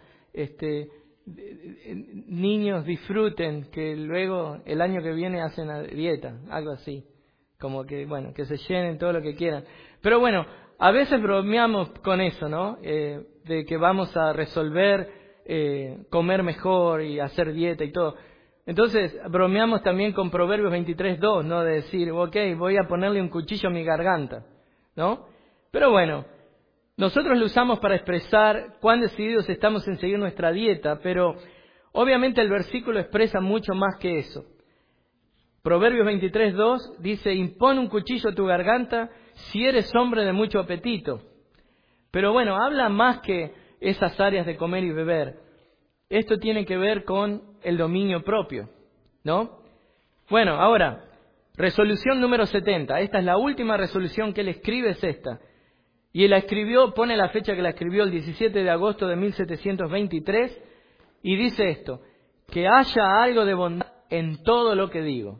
niños disfruten, que luego el año que viene hacen la dieta, algo así. Como que, bueno, que se llenen todo lo que quieran. Pero bueno, a veces bromeamos con eso, ¿no? De que vamos a resolver comer mejor y hacer dieta y todo. Entonces, bromeamos también con Proverbios 23:2, ¿no? De decir, ok, voy a ponerle un cuchillo a mi garganta, ¿no? Pero bueno, nosotros lo usamos para expresar cuán decididos estamos en seguir nuestra dieta, pero obviamente el versículo expresa mucho más que eso. Proverbios 23:2 dice, impone un cuchillo a tu garganta si eres hombre de mucho apetito. Pero bueno, habla más que esas áreas de comer y beber. Esto tiene que ver con el dominio propio, ¿no? Bueno, ahora, resolución número 70. Esta es la última resolución que él escribe, es esta. Y él la escribió, pone la fecha que la escribió, el 17 de agosto de 1723, y dice esto: que haya algo de bondad en todo lo que digo.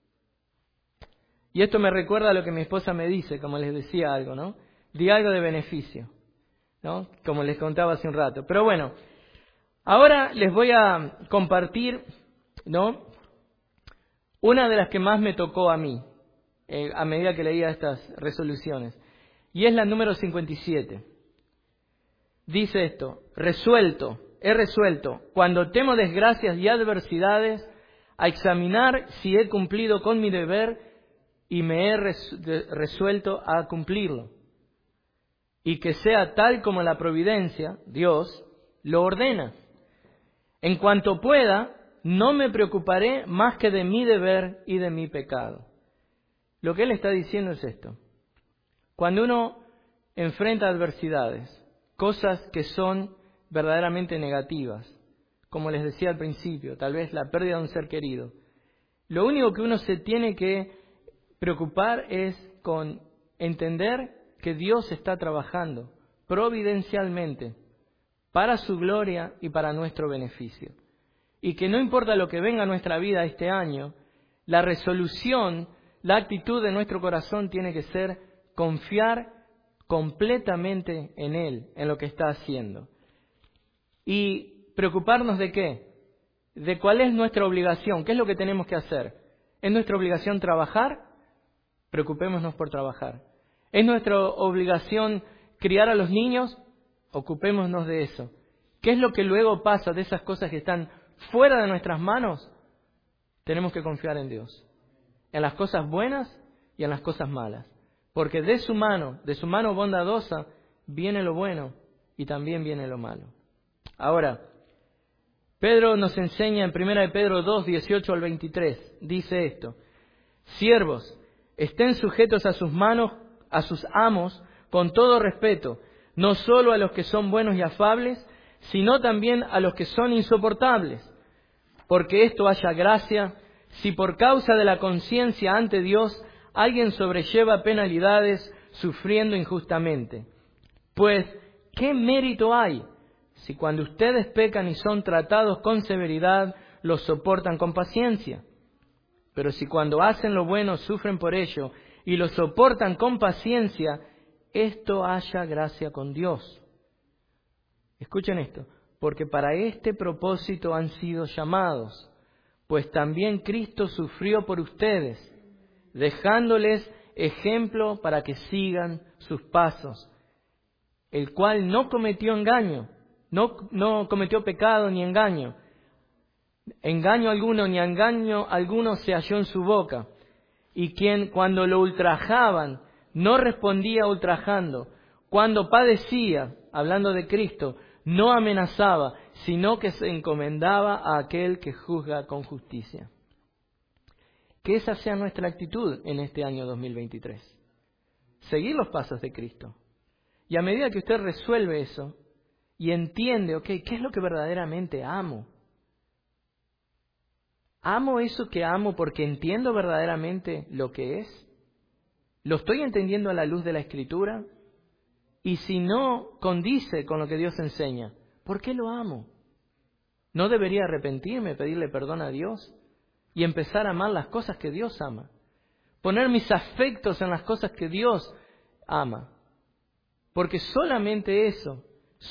Y esto me recuerda a lo que mi esposa me dice, como les decía algo, ¿no? Di algo de beneficio, ¿no? Como les contaba hace un rato. Pero bueno, ahora les voy a compartir, ¿no? Una de las que más me tocó a mí, a medida que leía estas resoluciones. Y es la número 57. Dice esto: he resuelto, cuando temo desgracias y adversidades, a examinar si he cumplido con mi deber y me he resuelto a cumplirlo. Y que sea tal como la providencia, Dios, lo ordena. En cuanto pueda, no me preocuparé más que de mi deber y de mi pecado. Lo que él está diciendo es esto: cuando uno enfrenta adversidades, cosas que son verdaderamente negativas, como les decía al principio, tal vez la pérdida de un ser querido, lo único que uno se tiene que preocupar es con entender que Dios está trabajando providencialmente para su gloria y para nuestro beneficio. Y que no importa lo que venga a nuestra vida este año, la resolución, la actitud de nuestro corazón tiene que ser confiar completamente en Él, en lo que está haciendo. Y preocuparnos de qué, de cuál es nuestra obligación, qué es lo que tenemos que hacer. ¿Es nuestra obligación trabajar? Preocupémonos por trabajar. ¿Es nuestra obligación criar a los niños? Ocupémonos de eso. ¿Qué es lo que luego pasa de esas cosas que están fuera de nuestras manos? Tenemos que confiar en Dios, en las cosas buenas y en las cosas malas. Porque de su mano bondadosa, viene lo bueno y también viene lo malo. Ahora, Pedro nos enseña en 1 de Pedro 2, 18 al 23, dice esto: siervos, estén sujetos a sus amos, con todo respeto, no solo a los que son buenos y afables, sino también a los que son insoportables. Porque esto haya gracia, si por causa de la conciencia ante Dios alguien sobrelleva penalidades sufriendo injustamente. Pues, ¿qué mérito hay si cuando ustedes pecan y son tratados con severidad, los soportan con paciencia? Pero si cuando hacen lo bueno sufren por ello y lo soportan con paciencia, esto haya gracia con Dios. Escuchen esto: porque para este propósito han sido llamados, pues también Cristo sufrió por ustedes, dejándoles ejemplo para que sigan sus pasos, el cual no cometió engaño, no cometió pecado ni engaño. Engaño alguno ni engaño alguno se halló en su boca. Y quien cuando lo ultrajaban no respondía ultrajando. Cuando padecía, hablando de Cristo, no amenazaba, sino que se encomendaba a aquel que juzga con justicia. Que esa sea nuestra actitud en este año 2023. Seguir los pasos de Cristo. Y a medida que usted resuelve eso y entiende, ¿qué es lo que verdaderamente amo? ¿Amo eso que amo porque entiendo verdaderamente lo que es? ¿Lo estoy entendiendo a la luz de la Escritura? Y si no condice con lo que Dios enseña, ¿por qué lo amo? ¿No debería arrepentirme, pedirle perdón a Dios y empezar a amar las cosas que Dios ama? Poner mis afectos en las cosas que Dios ama. Porque solamente eso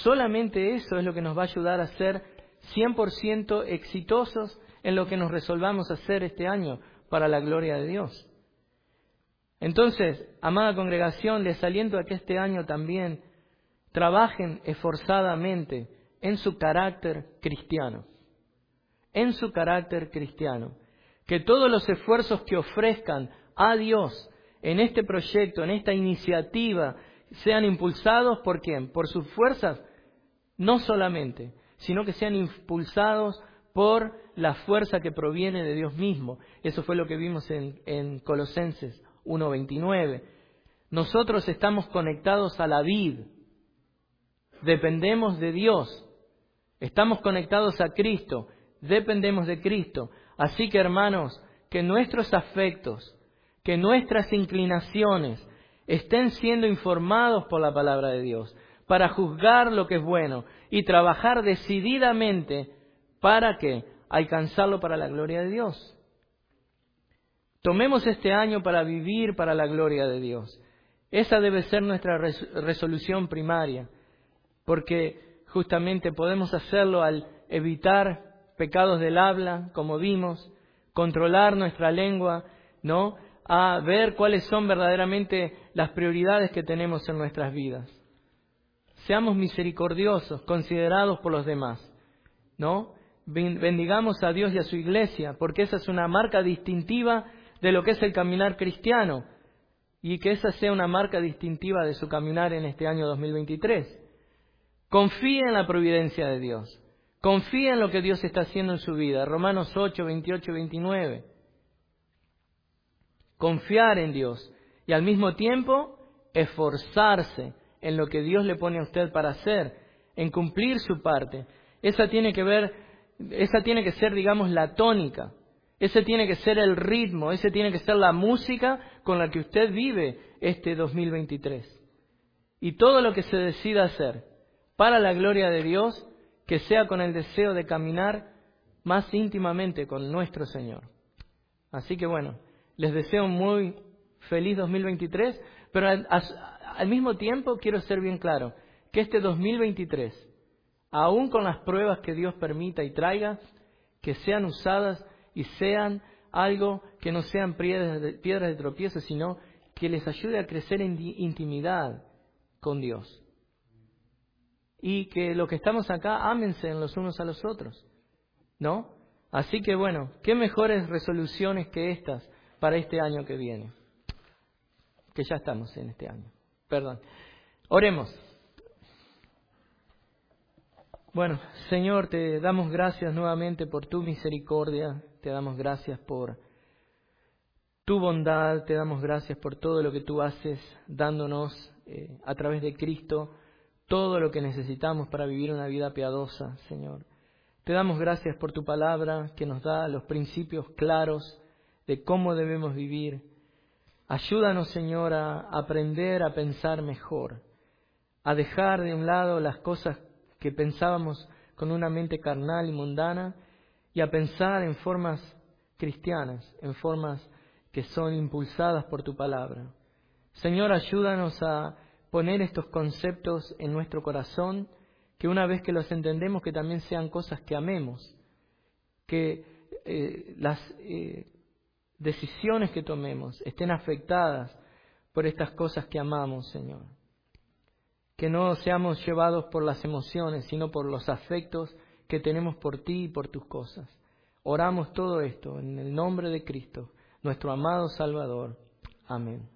es lo que nos va a ayudar a ser 100% exitosos en lo que nos resolvamos a hacer este año para la gloria de Dios. Entonces, amada congregación, les aliento a que este año también trabajen esforzadamente en su carácter cristiano. En su carácter cristiano. Que todos los esfuerzos que ofrezcan a Dios en este proyecto, en esta iniciativa, sean impulsados ¿por quién? Por sus fuerzas, no solamente, sino que sean impulsados por la fuerza que proviene de Dios mismo. Eso fue lo que vimos en Colosenses 1:29. Nosotros estamos conectados a la vid, dependemos de Dios, estamos conectados a Cristo, dependemos de Cristo. Así que, hermanos, que nuestros afectos, que nuestras inclinaciones estén siendo informados por la palabra de Dios para juzgar lo que es bueno y trabajar decididamente para que alcanzarlo para la gloria de Dios. Tomemos este año para vivir para la gloria de Dios. Esa debe ser nuestra resolución primaria, porque justamente podemos hacerlo al evitar pecados del habla, como vimos, controlar nuestra lengua, ¿no? A ver cuáles son verdaderamente las prioridades que tenemos en nuestras vidas. Seamos misericordiosos, considerados por los demás, ¿no? Bendigamos a Dios y a su iglesia, porque esa es una marca distintiva de lo que es el caminar cristiano, y que esa sea una marca distintiva de su caminar en este año 2023. Confíe en la providencia de Dios. Confíe en lo que Dios está haciendo en su vida. Romanos 8, 28 y 29. Confiar en Dios y al mismo tiempo esforzarse en lo que Dios le pone a usted para hacer, en cumplir su parte. Esa tiene que ser, digamos, la tónica. Ese tiene que ser el ritmo, ese tiene que ser la música con la que usted vive este 2023. Y todo lo que se decida hacer para la gloria de Dios, que sea con el deseo de caminar más íntimamente con nuestro Señor. Así que bueno, les deseo un muy feliz 2023, pero al mismo tiempo quiero ser bien claro, que este 2023, aún con las pruebas que Dios permita y traiga, que sean usadas y sean algo que no sean piedras de tropiezo, sino que les ayude a crecer en intimidad con Dios. Y que los que estamos acá, ámense los unos a los otros, ¿no? Así que bueno, qué mejores resoluciones que estas para este año que viene. Que ya estamos en este año. Perdón. Oremos. Bueno, Señor, te damos gracias nuevamente por tu misericordia, te damos gracias por tu bondad, te damos gracias por todo lo que tú haces dándonos a través de Cristo, todo lo que necesitamos para vivir una vida piadosa, Señor. Te damos gracias por tu palabra que nos da los principios claros de cómo debemos vivir. Ayúdanos, Señor, a aprender a pensar mejor, a dejar de un lado las cosas que pensábamos con una mente carnal y mundana y a pensar en formas cristianas, en formas que son impulsadas por tu palabra. Señor, ayúdanos a poner estos conceptos en nuestro corazón, que una vez que los entendemos, que también sean cosas que amemos, que las decisiones que tomemos estén afectadas por estas cosas que amamos, Señor. que no seamos llevados por las emociones, sino por los afectos que tenemos por ti y por tus cosas. Oramos todo esto en el nombre de Cristo, nuestro amado Salvador. Amén.